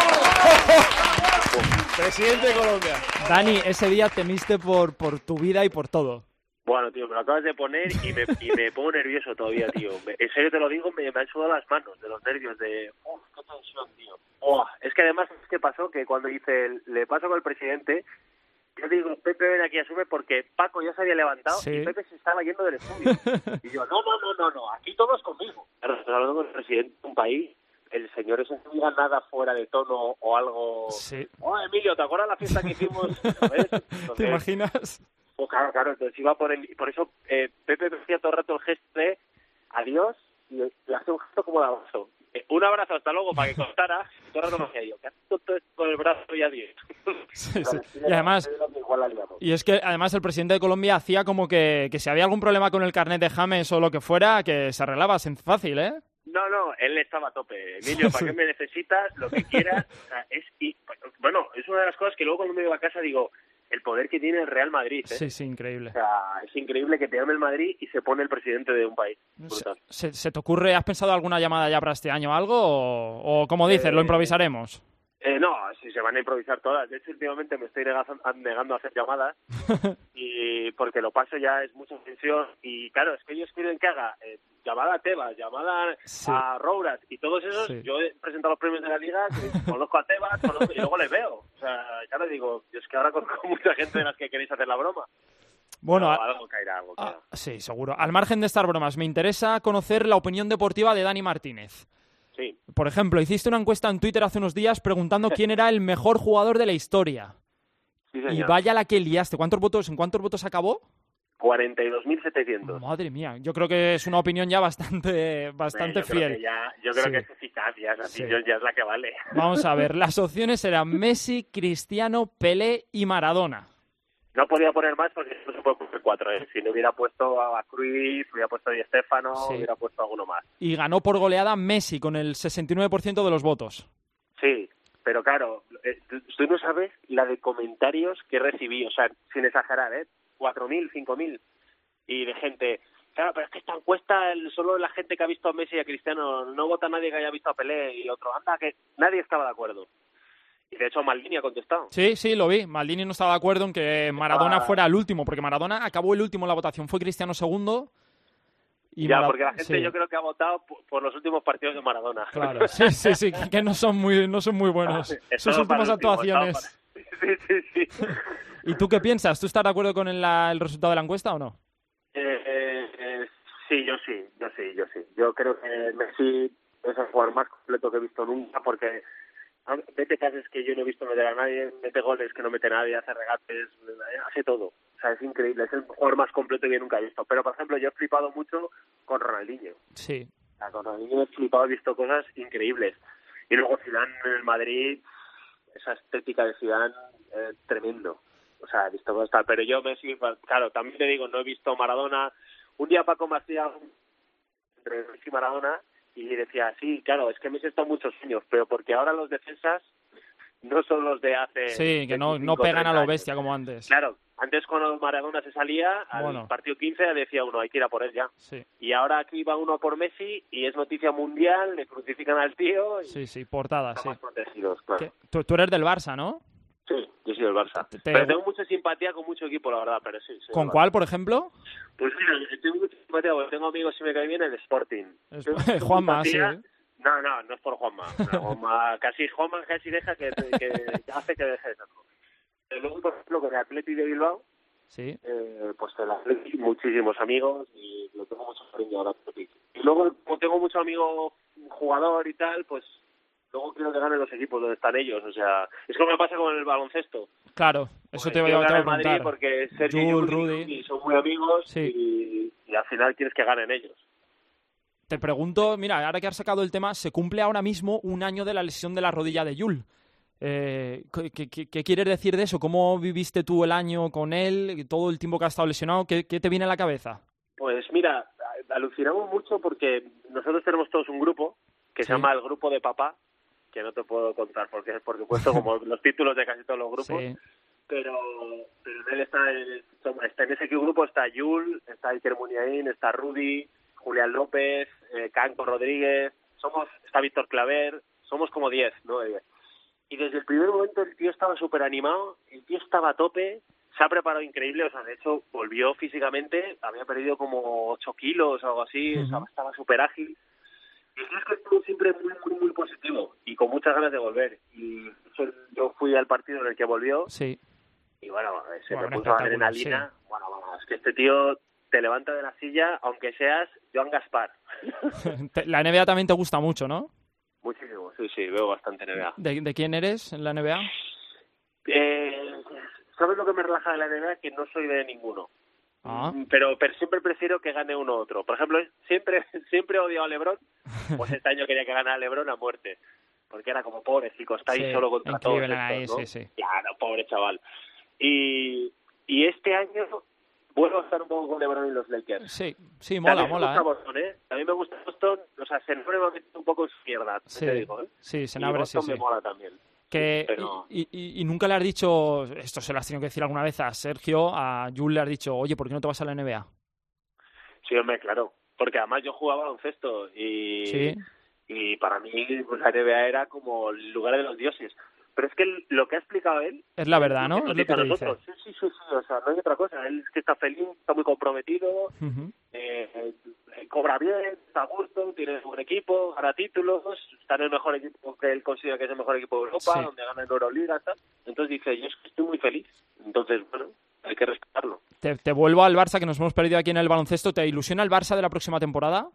Presidente de Colombia. Dani, ese día temiste por tu vida y por todo. Bueno, tío, me lo acabas de poner y me pongo nervioso todavía, tío. En serio te lo digo, me han sudado las manos de los nervios de... qué tensión, tío. Es que además, ¿qué pasó? Que cuando le paso con el presidente, yo digo, Pepe, ven aquí, asume, porque Paco ya se había levantado y Pepe se estaba yendo del estudio. Y yo, no, aquí todos conmigo. Claro, estoy hablando con el presidente de un país, el señor ese no diga nada fuera de tono o algo... Sí. Emilio, ¿te acuerdas la fiesta que hicimos? Entonces, ¿te imaginas? Pues claro, entonces iba por eso Pepe hacía todo el rato el gesto de adiós y le hace un gesto como de abrazo. Un abrazo, hasta luego, para que contara. Todo el rato me hacía yo, que hace todo esto con el brazo y adiós. Sí. Y además, y es que además el presidente de Colombia hacía como que si había algún problema con el carnet de James o lo que fuera, que se arreglaba fácil, ¿eh? No, él estaba a tope. Emilio, ¿para qué me necesitas? Lo que quieras. O sea, es una de las cosas que luego cuando me llevo a casa digo, el poder que tiene el Real Madrid, ¿eh? Sí, increíble. O sea, es increíble que te llame el Madrid y se pone el presidente de un país. ¿Se te ocurre, has pensado alguna llamada ya para este año o algo? ¿O como dices, lo improvisaremos? No, si se van a improvisar todas. De hecho, últimamente me estoy negando a hacer llamadas y porque lo paso ya es mucha tensión. Y claro, es que ellos quieren que haga llamada a Tebas, llamada a Rouras y todos esos. Sí. Yo he presentado los premios de la Liga, conozco a Tebas y luego les veo. O sea, ya les digo, yo es que ahora conozco mucha gente de las que queréis hacer la broma. Bueno, algo caerá. Sí, seguro. Al margen de estas bromas, me interesa conocer la opinión deportiva de Dani Martínez. Sí. Por ejemplo, hiciste una encuesta en Twitter hace unos días preguntando quién era el mejor jugador de la historia. Sí, señor. Y vaya la que liaste. ¿En cuántos votos acabó? 42.700. Madre mía, yo creo que es una opinión ya bastante fiel. Yo creo que es eficaz, ya es la que vale. Vamos a ver, las opciones eran Messi, Cristiano, Pelé y Maradona. No podía poner más porque no se puede poner 4, ¿eh? Si no hubiera puesto a Cruyff, hubiera puesto a Di Stéfano, Sí. hubiera puesto a alguno más. Y ganó por goleada Messi con el 69% de los votos. Sí, pero claro, tú no sabes la de comentarios que recibí, o sea, sin exagerar, 4.000, 5.000, y de gente, claro, pero es que esta encuesta, solo la gente que ha visto a Messi y a Cristiano, no vota nadie que haya visto a Pelé, y otro, anda, que nadie estaba de acuerdo. Y de hecho Maldini ha contestado. Sí, lo vi. Maldini no estaba de acuerdo en que Maradona fuera el último, porque Maradona acabó el último en la votación, fue Cristiano segundo. Y Ya, porque la gente sí. yo creo que ha votado por los últimos partidos de Maradona. Claro, sí, que no son muy buenos sus últimas actuaciones. Sí. ¿Y tú qué piensas? ¿Tú estás de acuerdo con el resultado de la encuesta o no? Sí, yo sí. Yo creo que Messi es el jugador más completo que he visto nunca, porque vete pases que yo no he visto meter a nadie, mete goles que no mete nadie, hace regates, hace todo. O sea, es increíble, es el jugador más completo que yo nunca he visto. Pero, por ejemplo, yo he flipado mucho con Ronaldinho. Sí. O sea, con Ronaldinho he flipado, he visto cosas increíbles. Y luego Zidane en el Madrid, esa estética de Zidane, tremendo. O sea, he visto cosas tal. Pero yo Messi, claro, también te digo, no he visto Maradona. Un día Paco me hacía entre Messi y Maradona y decía, sí, claro, es que Messi está muchos años, pero porque ahora los defensas no son los de hace... Sí, que no 25, pegan a lo 30 bestia años. como antes. Claro, antes cuando Maradona se salía, al partido 15 decía uno, hay que ir a por él ya. Sí. Y ahora aquí va uno por Messi y es noticia mundial, le crucifican al tío y Sí, portada, sí. estamos protegidos, claro. Tú eres del Barça, ¿no? Sí, yo soy del Barça. Pero tengo mucha simpatía con mucho equipo, la verdad, pero sí. ¿Con cuál, por ejemplo? Pues mira, tengo mucha simpatía porque tengo amigos, si me cae bien, el Sporting. Juanma, sí. No es por Juanma. Juanma casi deja que hace que deje de serlo. Luego, por ejemplo, con el Atleti de Bilbao, sí. Pues el Atleti, muchísimos amigos y lo tengo mucho cariño al Atleti. Y luego, como tengo mucho amigo jugador y tal, pues luego quiero que ganen los equipos donde están ellos. O sea, es como me pasa con el baloncesto. Claro, eso te voy a Madrid preguntar. porque Sergio y Rudy son muy amigos y al final quieres que ganen ellos. Te pregunto, mira, ahora que has sacado el tema, se cumple ahora mismo un año de la lesión de la rodilla de Yul. ¿Qué quieres decir de eso? ¿Cómo viviste tú el año con él, todo el tiempo que ha estado lesionado? ¿Qué te viene a la cabeza? Pues mira, alucinamos mucho porque nosotros tenemos todos un grupo que se llama el Grupo de Papá, que no te puedo contar porque es, por supuesto, como los títulos de casi todos los grupos. Sí. Pero él está en ese grupo, está Yul, está Iker Muniain, está Rudy, Julián López, Canco Rodríguez, está Víctor Claver, somos como 10, ¿no? Y desde el primer momento el tío estaba súper animado, el tío estaba a tope, se ha preparado increíble, o sea, de hecho volvió físicamente, había perdido como 8 kilos o algo así, estaba súper ágil. Y es que estuvo siempre muy positivo y con muchas ganas de volver. Y yo fui al partido en el que volvió. Sí. Y bueno, se me puso adrenalina. Sí. Bueno, es que este tío te levanta de la silla, aunque seas Joan Gaspar. La NBA también te gusta mucho, ¿no? Muchísimo, sí, veo bastante NBA. ¿De quién eres en la NBA? ¿Sabes lo que me relaja de la NBA? Que no soy de ninguno. Pero siempre prefiero que gane uno u otro. Por ejemplo, siempre he odiado a LeBron. Pues este año quería que ganara LeBron a muerte. Porque era como, pobre chico, está ahí solo contra todos estos, ¿no? Sí. Claro, pobre chaval. Y este año vuelvo a estar un poco con LeBron y los Lakers. Sí, mola. Me gusta Boston, A mí me gusta Boston. O sea, Senabre me ha metido un poco en su mierda, te digo, Sí, Senabre, Boston me mola también. Pero... Y nunca le has dicho, esto se lo has tenido que decir alguna vez a Sergio, a Jules le has dicho, oye, ¿por qué no te vas a la NBA? Sí, hombre, claro. Porque además yo jugaba baloncesto y para mí pues, la NBA era como el lugar de los dioses. Pero es que lo que ha explicado él... Es la verdad, ¿no? Es lo que te dice. Sí, o sea, no hay otra cosa. Él es que está feliz, está muy comprometido, cobra bien, está a gusto, tiene un buen equipo, gana títulos, está en el mejor equipo que él considera que es el mejor equipo de Europa, donde gana en Euroliga y tal. Entonces dice, yo es que estoy muy feliz. Entonces, bueno, hay que respetarlo. Te vuelvo al Barça, que nos hemos perdido aquí en el baloncesto. ¿Te ilusiona el Barça de la próxima temporada?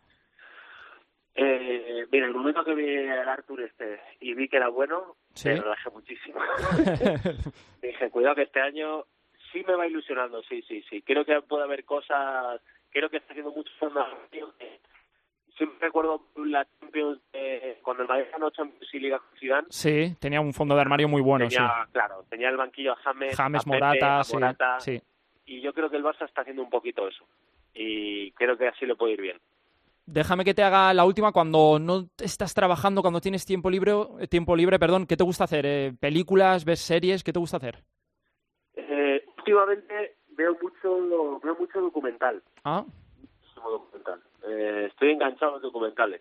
Mira, el momento que vi el Artur y vi que era bueno, me relajé muchísimo. Dije, cuidado que este año sí me va ilusionando, sí. Creo que puede haber cosas, creo que está haciendo mucho más. Siempre recuerdo la Champions de cuando el Madrid ganó Champions y Liga con Zidane, Sí, tenía un fondo de armario muy bueno, tenía el banquillo a James, James, a Pepe, Morata, a Morata, sí. y yo creo que el Barça está haciendo un poquito eso, y creo que así le puede ir bien. Déjame que te haga la última. Cuando no estás trabajando, cuando tienes tiempo libre, ¿qué te gusta hacer? ¿Películas, ves series? ¿Qué te gusta hacer? Últimamente veo mucho documental. Ah. Muchísimo documental. Estoy enganchado a los documentales.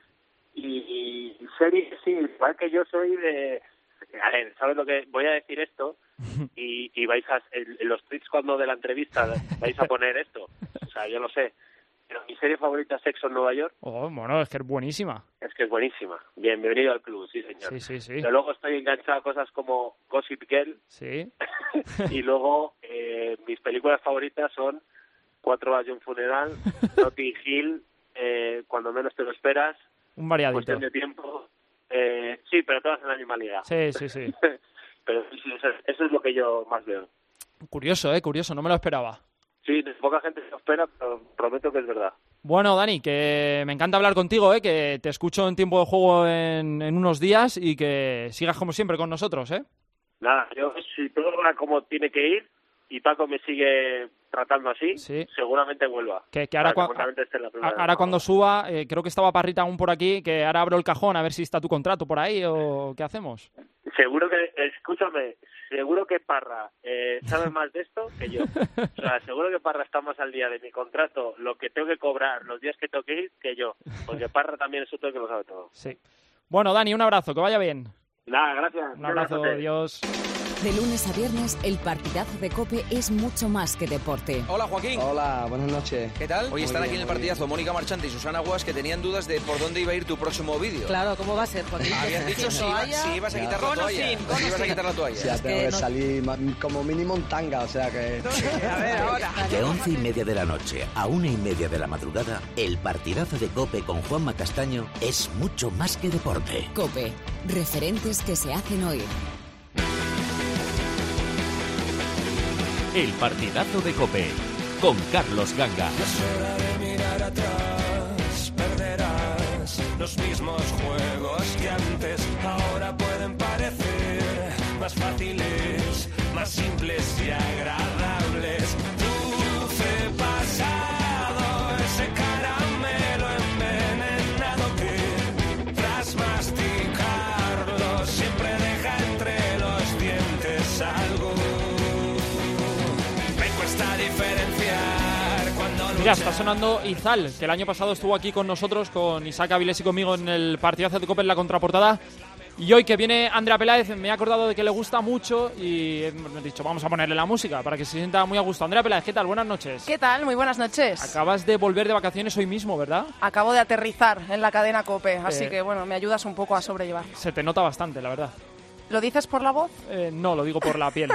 Y series, sí, igual que yo soy de... A ver, ¿sabes lo que...? Voy a decir esto y vais a... En los tweets cuando de la entrevista vais a poner esto. O sea, yo lo sé. Pero mi serie favorita es Sexo en Nueva York. Oh, bueno, es que es buenísima. Es que es buenísima. Bienvenido al club, sí, señor. Sí. Pero luego estoy enganchado a cosas como Gossip Girl. Sí. Y luego mis películas favoritas son 4 horas de un funeral, Notting Hill, Cuando menos te lo esperas. Un variadito. Cuestión de tiempo. Sí, pero todas en la misma liga. Sí. Pero sí, eso es lo que yo más veo. Curioso, curioso, no me lo esperaba. Sí, poca gente se lo espera, pero prometo que es verdad. Bueno, Dani, que me encanta hablar contigo, que te escucho en tiempo de juego en unos días y que sigas como siempre con nosotros, Nada, yo si todo va como tiene que ir y Paco me sigue tratando así, seguramente vuelva. Que ahora cuando suba, creo que estaba Parrita aún por aquí, que ahora abro el cajón a ver si está tu contrato por ahí o qué hacemos. Seguro que Parra sabe más de esto que yo. O sea, seguro que Parra está más al día de mi contrato, lo que tengo que cobrar, los días que tengo que ir, que yo. Porque Parra también es otro que lo sabe todo. Sí. Bueno, Dani, un abrazo, que vaya bien. Nada, gracias. Un abrazo, adiós. De lunes a viernes, el partidazo de COPE es mucho más que deporte. Hola, Joaquín. Hola, buenas noches. ¿Qué tal? Hoy están aquí en el partidazo Mónica Marchante y Susana Guas, que tenían dudas de por dónde iba a ir tu próximo vídeo. Claro, ¿cómo va a ser, Joaquín? Habían dicho si ibas a quitar la toalla. Si ibas a quitar la toalla. Ya tengo que salir como mínimo en tanga, o sea que... A ver, ahora. De 11:30 de la noche a 1:30 de la madrugada, el partidazo de COPE con Juanma Castaño es mucho más que deporte. COPE, referentes que se hacen oír. El partidazo de COPE con Carlos Ganga. Es hora de mirar atrás, perderás los mismos juegos que antes. Ahora pueden parecer más fáciles, más simples y agradables. Dulce pasado, ese caramelo envenenado que tras masticarlo siempre deja entre los dientes algo. Mira, está sonando Izal, que el año pasado estuvo aquí con nosotros, con Isaac Avilés y conmigo en el partidazo de COPE en la contraportada. Y hoy que viene Andrea Peláez, me he acordado de que le gusta mucho y he dicho, vamos a ponerle la música para que se sienta muy a gusto. Andrea Peláez, ¿qué tal? Buenas noches. ¿Qué tal? Muy buenas noches. Acabas de volver de vacaciones hoy mismo, ¿verdad? Acabo de aterrizar en la cadena COPE, así que bueno, me ayudas un poco a sobrellevar. Se te nota bastante, la verdad. ¿Lo dices por la voz? No, lo digo por la piel.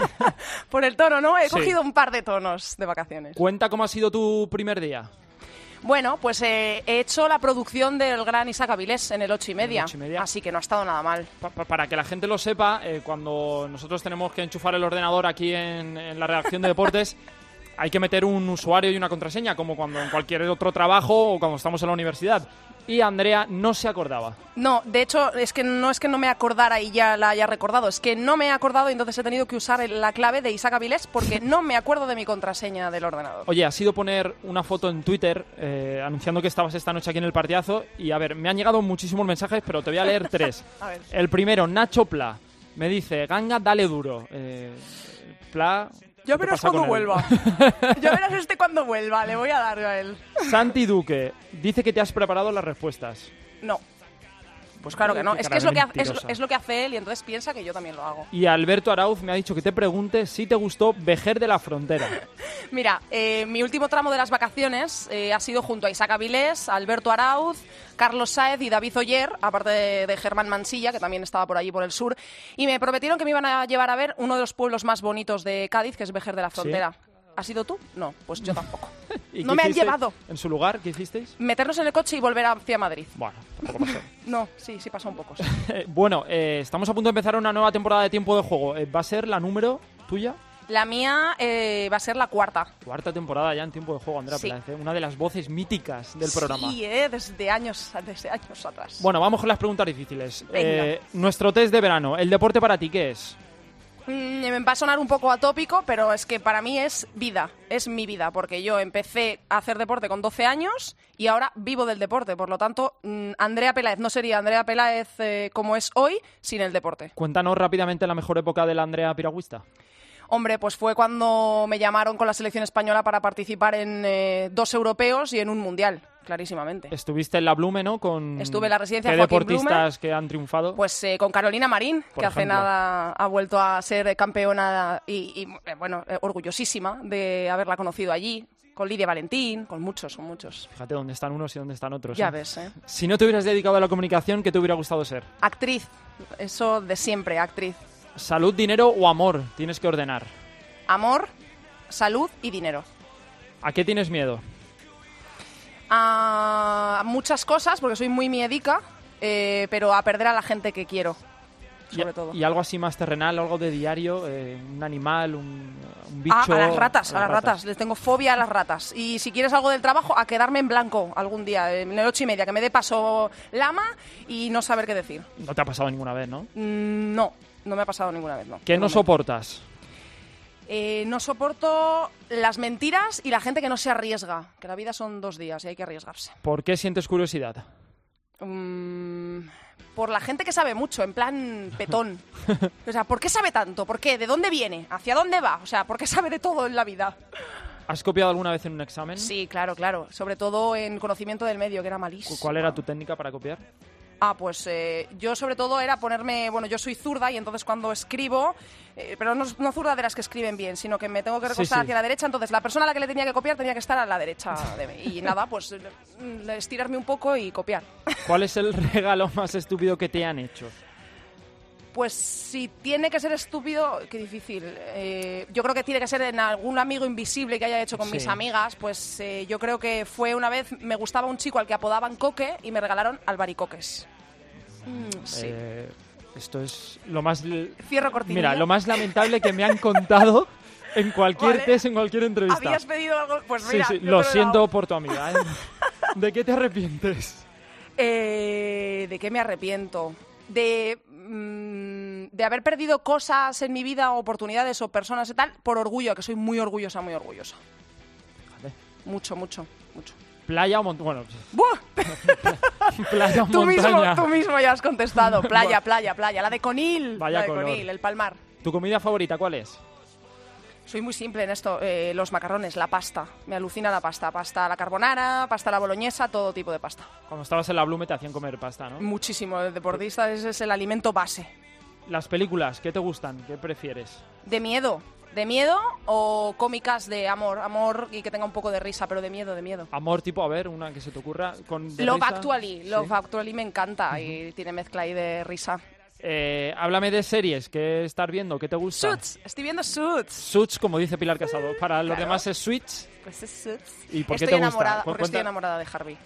Por el tono, ¿no? He cogido un par de tonos de vacaciones. Cuenta cómo ha sido tu primer día. Bueno, pues he hecho la producción del gran Isaac Avilés en el 8:30, así que no ha estado nada mal. Para que la gente lo sepa, cuando nosotros tenemos que enchufar el ordenador aquí en la redacción de deportes, hay que meter un usuario y una contraseña, como cuando en cualquier otro trabajo o cuando estamos en la universidad. Y Andrea no se acordaba. No, de hecho, es que no me acordara y ya la haya recordado. Es que no me he acordado y entonces he tenido que usar la clave de Isaac Avilés porque no me acuerdo de mi contraseña del ordenador. Oye, ha sido poner una foto en Twitter anunciando que estabas esta noche aquí en el partidazo. Y a ver, me han llegado muchísimos mensajes, pero te voy a leer 3. A ver. El primero, Nacho Pla, me dice, Ganga, dale duro. Pla... Ya verás cuando vuelva. Ya verás cuando vuelva. Le voy a dar a él. Santi Duque dice que te has preparado las respuestas. No. Pues claro que no. Es que es lo que hace él y entonces piensa que yo también lo hago. Y Alberto Arauz me ha dicho que te pregunte si te gustó Vejer de la Frontera. Mira, mi último tramo de las vacaciones ha sido junto a Isaac Avilés, Alberto Arauz, Carlos Sáez y David Oyer, aparte de Germán Mansilla, que también estaba por allí por el sur, y me prometieron que me iban a llevar a ver uno de los pueblos más bonitos de Cádiz, que es Vejer de la Frontera. ¿Sí? ¿Has ido tú? No, pues yo tampoco. No me han llevado. ¿En su lugar? ¿Qué hicisteis? Meternos en el coche y volver hacia Madrid. Bueno, tampoco pasó. No, sí pasó un poco. Sí. Bueno, estamos a punto de empezar una nueva temporada de Tiempo de Juego. ¿Va a ser la número tuya? La mía va a ser la cuarta. Cuarta temporada ya en Tiempo de Juego, Andrea Sí. Peláez, una de las voces míticas del programa. Sí, desde años atrás. Bueno, vamos con las preguntas difíciles. Venga. Nuestro test de verano. ¿El deporte para ti qué es? Me va a sonar un poco atópico, pero es que para mí es vida, es mi vida, porque yo empecé a hacer deporte con 12 años y ahora vivo del deporte. Por lo tanto, Andrea Peláez no sería Andrea Peláez como es hoy sin el deporte. Cuéntanos rápidamente la mejor época de la Andrea piragüista. Hombre, pues fue cuando me llamaron con la selección española para participar en 2 europeos y en un mundial, clarísimamente. Estuviste en la Blume, ¿no? Estuve en la residencia ¿Qué Joaquín deportistas que han triunfado? Pues con Carolina Marín, Por que hace ejemplo. nada ha vuelto a ser campeona y orgullosísima de haberla conocido allí. Con Lidia Valentín, con muchos. Fíjate dónde están unos y dónde están otros. Ya ves, ¿eh? Si no te hubieras dedicado a la comunicación, ¿qué te hubiera gustado ser? Actriz, eso de siempre, actriz. ¿Salud, dinero o amor? Tienes que ordenar. Amor, salud y dinero. ¿A qué tienes miedo? A muchas cosas, porque soy muy miedica, pero a perder a la gente que quiero, sobre todo. ¿Y algo así más terrenal, algo de diario? ¿Un animal, un bicho? A las ratas. Les tengo fobia a las ratas. Y si quieres algo del trabajo, a quedarme en blanco algún día, en el 8:30, que me dé paso lama y no saber qué decir. No te ha pasado ninguna vez, ¿no? No me ha pasado ninguna vez, no. ¿Qué no soportas? No soporto las mentiras y la gente que no se arriesga. Que la vida son 2 días y hay que arriesgarse. ¿Por qué sientes curiosidad? Por la gente que sabe mucho, en plan petón. O sea, ¿por qué sabe tanto? ¿Por qué? ¿De dónde viene? ¿Hacia dónde va? O sea, ¿por qué sabe de todo en la vida? ¿Has copiado alguna vez en un examen? Sí, claro. Sobre todo en conocimiento del medio, que era malísimo. ¿Cuál era tu técnica para copiar? Pues yo sobre todo era ponerme... Bueno, yo soy zurda y entonces cuando escribo... pero no zurda de las que escriben bien, sino que me tengo que recostar hacia la derecha. Entonces la persona a la que le tenía que copiar tenía que estar a la derecha de mí. Y nada, pues estirarme un poco y copiar. ¿Cuál es el regalo más estúpido que te han hecho? Pues si tiene que ser estúpido, qué difícil. Yo creo que tiene que ser en algún amigo invisible que haya hecho con mis amigas. Pues yo creo que fue una vez, me gustaba un chico al que apodaban Coque y me regalaron albaricoques. Sí. Esto es lo más... Cierro cortinilla. Mira, lo más lamentable que me han contado en cualquier test, en cualquier entrevista. ¿Habías pedido algo? Pues mira, sí, lo siento por tu amiga. ¿De qué te arrepientes? ¿De qué me arrepiento? De haber perdido cosas en mi vida, oportunidades o personas y tal, por orgullo, que soy muy orgullosa. Fíjate. Mucho. ¿Playa o montaña? Bueno, ¡buah! playa o montaña. Tú mismo ya has contestado. Playa. La de Conil. Vaya la de color. Conil, el Palmar. ¿Tu comida favorita cuál es? Soy muy simple en esto. Los macarrones, la pasta. Me alucina la pasta. Pasta a la carbonara, pasta a la boloñesa, todo tipo de pasta. Cuando estabas en la Blume te hacían comer pasta, ¿no? Muchísimo. El deportista ese es el alimento base. Las películas, ¿qué te gustan? ¿Qué prefieres? ¿De miedo o cómicas de amor y que tenga un poco de risa, pero de miedo? Amor tipo, a ver, una que se te ocurra con Love risa. Love Actually me encanta y tiene mezcla ahí de risa. Háblame de series, ¿qué estás viendo? ¿Qué te gusta? Suits, estoy viendo Suits. Suits, como dice Pilar Casado. Para los demás es Switch. Pues es Suits. ¿Y por qué estoy te enamorada, gusta? Porque estoy enamorada de Harvey.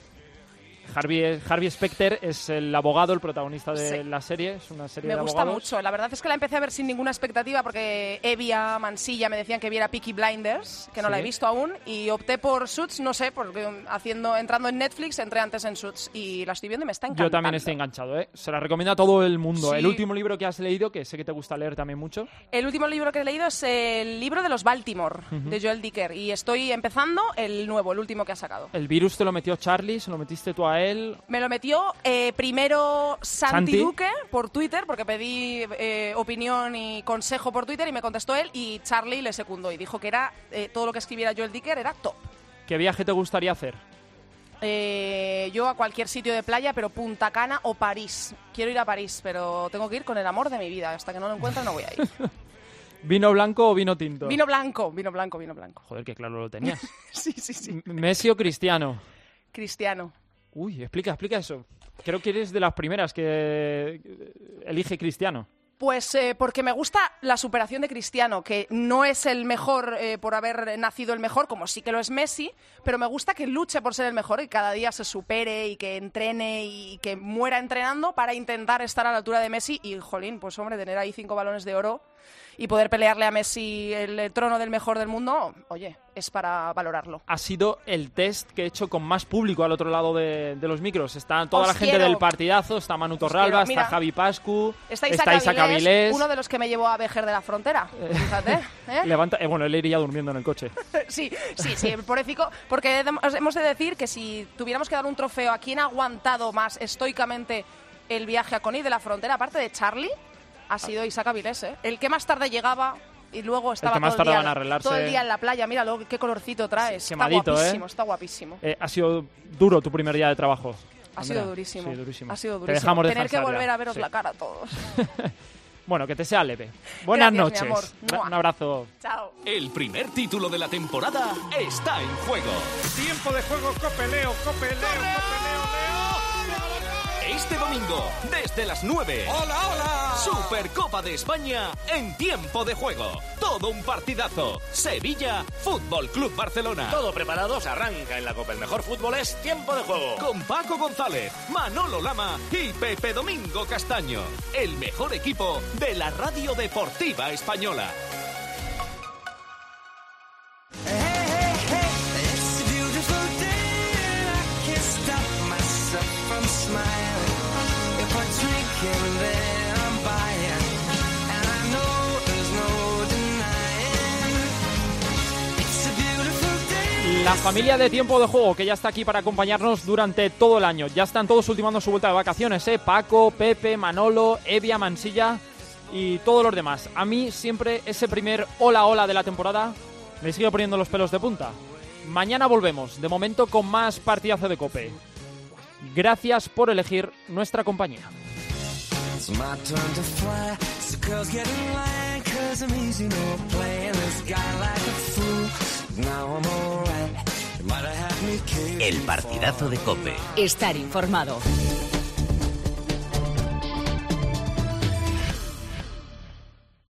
Harvey Specter es el abogado, el protagonista de la serie. Es una serie de abogados. Me gusta mucho. La verdad es que la empecé a ver sin ninguna expectativa porque Evia, Mansilla me decían que viera Peaky Blinders, que no la he visto aún, y opté por Suits, no sé, porque entrando en Netflix, entré antes en Suits y la estoy viendo y me está encantando. Yo también estoy enganchado, ¿eh? Se la recomiendo a todo el mundo. Sí. El último libro que has leído, que sé que te gusta leer también mucho. El último libro que he leído es el libro de los Baltimore, de Joel Dicker, y estoy empezando el último que ha sacado. ¿El virus te lo metió Charlie? ¿Se lo metiste tú a él? Me lo metió primero Santi Duque por Twitter, porque pedí opinión y consejo por Twitter y me contestó él, y Charlie le secundó y dijo que era todo lo que escribiera Joel Dicker era top. ¿Qué viaje te gustaría hacer? Yo a cualquier sitio de playa, pero Punta Cana o París. Quiero ir a París, pero tengo que ir con el amor de mi vida. Hasta que no lo encuentre no voy a ir. ¿Vino blanco o vino tinto? Vino blanco. Joder, que claro lo tenías. Sí. ¿Messi o Cristiano? Cristiano. Uy, explica eso. Creo que eres de las primeras que elige Cristiano. Pues porque me gusta la superación de Cristiano, que no es el mejor por haber nacido el mejor, como sí que lo es Messi, pero me gusta que luche por ser el mejor y cada día se supere y que entrene y que muera entrenando para intentar estar a la altura de Messi. Y, jolín, pues hombre, tener ahí 5 balones de oro y poder pelearle a Messi el trono del mejor del mundo, oye, es para valorarlo. Ha sido el test que he hecho con más público al otro lado de los micros. Está toda la gente quiero. del partidazo, está Manu Torralba, Mira, está Javi Pascu, está Isaac Avilés. Uno de los que me llevó a Vejer de la Frontera, fíjate. Levanta, bueno, él iría durmiendo en el coche. Sí, pobrecito, porque hemos de decir que si tuviéramos que dar un trofeo a quien ha aguantado más estoicamente el viaje a Conil de la Frontera, aparte de Charlie, ha sido Isaac Avilés, ¿eh? El que más tarde llegaba y luego estaba todo el día en la playa. Mira luego qué colorcito traes. Sí, está quemadito, guapísimo, está guapísimo. Ha sido duro tu primer día de trabajo. Ha sido durísimo. Sí, durísimo. Ha sido Te durísimo. dejamos Tener que descansar volver ya. a veros Sí. la cara a todos. Bueno, que te sea leve. Buenas Gracias, noches. mi amor. Un abrazo. Chao. El primer título de la temporada está en juego. Tiempo de juego, Cope Leo, Cope Leo, Cope Leo. Este domingo, desde las 9. ¡Hola, hola! Supercopa de España en tiempo de juego. Todo un partidazo. Sevilla, Fútbol Club Barcelona. Todo preparados, arranca en la Copa. El mejor fútbol es tiempo de juego. Con Paco González, Manolo Lama y Pepe Domingo Castaño. El mejor equipo de la radio deportiva española. La familia de Tiempo de Juego, que ya está aquí para acompañarnos durante todo el año. Ya están todos ultimando su vuelta de vacaciones, ¿eh? Paco, Pepe, Manolo, Evia, Mansilla y todos los demás. A mí siempre ese primer hola de la temporada me sigue poniendo los pelos de punta. Mañana volvemos, de momento con más partidazo de COPE. Gracias por elegir nuestra compañía. It's my turn to fly, so girls get in line, 'cause I'm easy, no playing this guy like a fool. Now I'm alright, you might have had me killed. El partidazo de COPE. Estar informado.